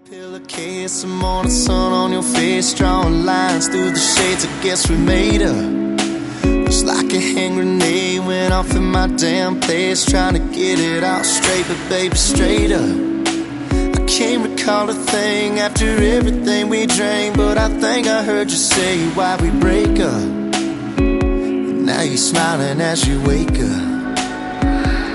Pillowcase, some morning sun on your face, drawing lines through the shades. I guess we made her. Just like a hand grenade went off in my damn place, trying to get it all straight, but baby, straight up. I can't recall a thing after everything we drank, but I think I heard you say why we break up. And now you're smiling as you wake up.